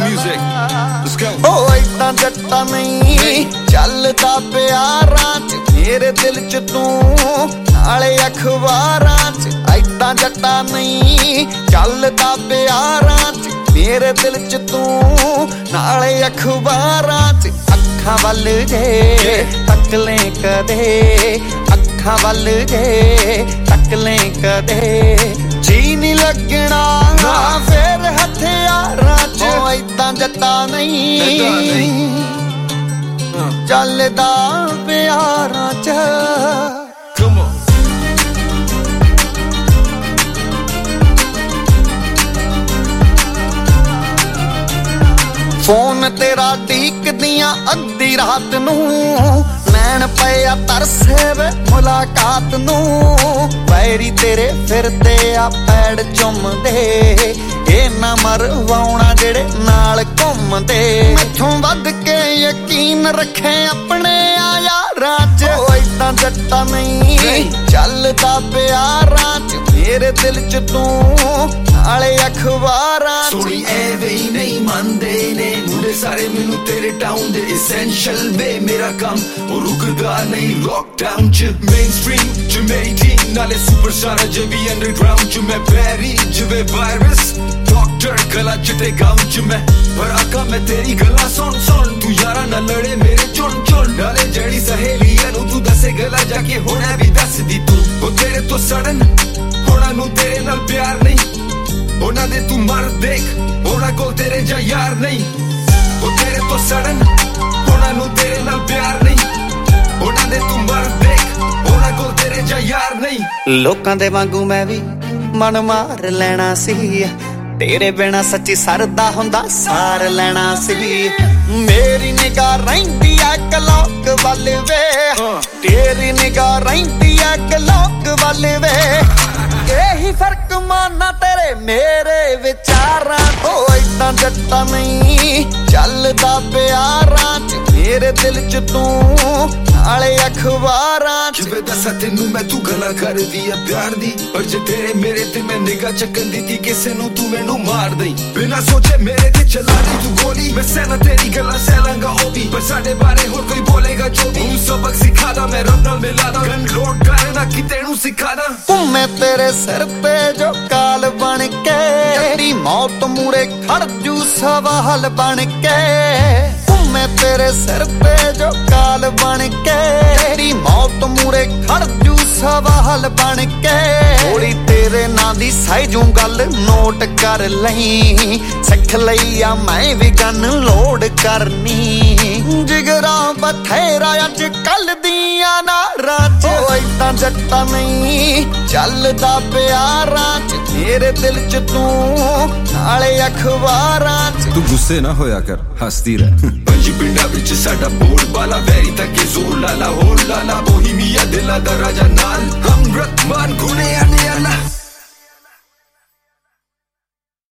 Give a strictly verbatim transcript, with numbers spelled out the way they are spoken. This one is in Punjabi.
music. Let's go. Oh, इतना जट्टा नहीं चलदा प्यारां च मेरे दिल च तू नाले अखबारां च इतना जट्टा नहीं चलदा प्यारां च मेरे दिल च तू नाले अखबारां च अखां वल जे तक ले कदे अखां वल जे तक ले कदे जी नहीं लगना फिर हथियारां च इतना जट्टा नहीं चलदा प्यारां च Come on. फोन तेरा ढीकदियां अद्धी रात नू नैन पिया तरसे वे मुलाकात नू पैरी तेरे फिरदे आ पैड़ चुमदे ए ना मरवाउणा जेड़े नाल घुमदे मैथों वध के यकीन रखे अपने आ यारां च ओ इदां जट्टा नहीं चलदा प्यारां च मेरे दिल च तू नाले अखबारां च सोनी एवे ही नहीं मनदे ने मुंडे सारे मैनू तेरे टाउन दे essential वे मेरा काम ओ रुकदा नहीं लॉकडाउन च mainstream च मेरी टीम नाले सुपरस्टार च भी अंडरग्राउंड च मैं बैरी जिवे वायरस डॉक्टर गला चिटे गाउन च मैं पर आका मैं तेरी गला सुन सुन तू यारा ना लड़े मेरे चुन चुन नाले जड़ी सहेलियां नू तू दसे गला जाके होना भी दस दी तू ओ तेरे तो सड़न होना नू तेरे नाल प्यार नहीं ਉਹਨਾਂ ਦੇ ਤੂੰ ਮਰ ਦੇਖ ਉਹਨਾਂ ਕੋਲ ਤੇਰੇ ਜਾਂ ਯਾਰ ਨਹੀਂ ਉਹ ਤੇਰੇ ਤੋਂ ਸੜਨ ਉਹਨਾਂ ਨੂੰ ਤੇਰੇ ਨਾਲ ਪਿਆਰ ਨਹੀਂ ਉਹਨਾਂ ਦੇ ਤੂੰ ਮਰ ਦੇਖ ਉਹਨਾਂ ਕੋਲ ਤੇਰੇ ਜਾਂ ਯਾਰ ਨਹੀਂ ਲੋਕਾਂ ਦੇ ਵਾਂਗੂ ਮੈਂ ਵੀ ਮਨ ਮਾਰ ਲੈਣਾ ਸੀ ਤੇਰੇ ਬਿਨਾ ਸੱਚੀ ਸਰਦਾ ਹੁੰਦਾ ਸਾਰ ਲੈਣਾ ਸੀ ਮੇਰੀ ਨਿਗਾਹ ਰਹਿੰਦੀ ਐ ਕਲੋਕ ਵੱਲ ਵੇ ਤੇਰੀ ਨਿਗਾਹ ਰਹਿੰਦੀ ਐ ਕਲੋਕ ਵੱਲ ਵੇ ਇਹੀ ਫਰਕ ਮਾਨਾ ਤੇਰੇ ਮੇਰੇ ਵਿਚਾਰਾਂ ਓ ਇਦਾਂ ਜੱਟਾ ਨਹੀਂ ਚੱਲਦਾ ਪਿਆਰਾਂ ਚ ਮੇਰੇ ਦਿਲ ਚ ਤੂੰ ਨਾਲੇ ਅਖਬਾਰਾਂ ਚ ਜਿਵੇਂ ਦੱਸਾਂ ਤੈਨੂੰ ਮੈਂ ਤੂੰ ਗੱਲਾਂ ਕਰਦੀ ਆ ਪਿਆਰ ਦੀ ਪਰ ਜੇ ਤੇਰੇ ਮੇਰੇ ਤੇ ਮੈਂ ਨਿਗਾਹ ਚੱਕਣ ਦਿੱਤੀ ਕਿਸੇ ਨੂੰ ਤੂੰ ਮੈਨੂੰ ਮਾਰ ਦਈ ਬਿਨਾਂ ਸੋਚੇ ਮੇਰੇ ਤੇ ਚਲਾ ਦੇ ਤੂੰ ਗੋਲੀ ਮੈਂ ਸਹਿਣਾ ਤੇਰੀ ਗੱਲਾਂ ਸਹਿ ਲਾਂਗਾ ਉਹ ਵੀ ਪਰ ਸਾਡੇ ਬਾਰੇ ਹੋਰ ਕੋਈ ਬੋਲੇਗਾ ਜੋ ਵੀ ਤੂੰ ਸਬਕ ਸਿਖਾਦਾ ਮੈਂ ਰੱਬ ਨਾਲ ਮਿਲਾਦਾ ਗਨ ਲੋਡ ਕਰਨਾ ਕਿ ਤੈਨੂੰ ਸਿਖਾਦਾ ਘੁੰਮੇ ਤੇਰੇ ਸਿਰ ਤੇ ਜੋ ਕਾਲ ਬਣ ਕੇ ਤੇਰੀ ਮੌਤ ਮੂਰੇ ਖੜ ਜੂ ਸਵਾਲ ਬਣ ਕੇ ਘੁੰਮੇ ਤੇਰੇ ਸਿਰ ਤੇ ਜੋ ਕਾਲ ਬਣ ਕੇ ਤੇਰੀ ਮੌਤ ਮੂਰੇ ਖੜ ਜੂ ਸਵਾਲ ਬਣ ਕੇ ਥੋੜੀ ਤੇਰੇ ਨਾਂ ਦੀ ਸਾਈ ਜੂ ਗੱਲ ਨੋਟ ਕਰ ਲਈ ਸਿੱਖ ਲਈ ਆ ਮੈਂ ਵੀ ਗਨ ਲੋਡ ਕਰਨੀ ਜਿਗਰਾ ਬਥੇਰਾ ਅੱਜ ਕੱਲ ਦੀਆਂ ਨਾਰਾਂ ਚ ਓ ਇਦਾਂ ਜੱਟਾ ਨਹੀਂ ਚੱਲਦਾ ਪਿਆਰਾਂ ਚ ਮੇਰੇ ਦਿਲ ਚ ਤੂੰ ਨਾਲੇ ਅਖਬਾਰਾਂ ਚ ਤੂੰ ਗੁੱਸੇ ਨਾ ਹੋਇਆ ਕਰ ਹੱਸਦੀ ਰਹਿ ਪੰਜੀ ਪਿੰਡਾਂ ਵਿੱਚ ਸਾਡਾ ਬੋਲ ਬਾਲਾ ਵੈਰੀ ਤੱਕ ਜ਼ੋਰ ਲਾਲਾ ਹੋਰ ਲਾਲਾ ਬੋਹੀਮੀਆ ਦਿਲਾਂ ਦਾ ਰਾਜਾ ਨਾਲ ਹਮਰਤ ਮਾਨ ਗੁਨੇ ਆਨੇ ਆਲਾ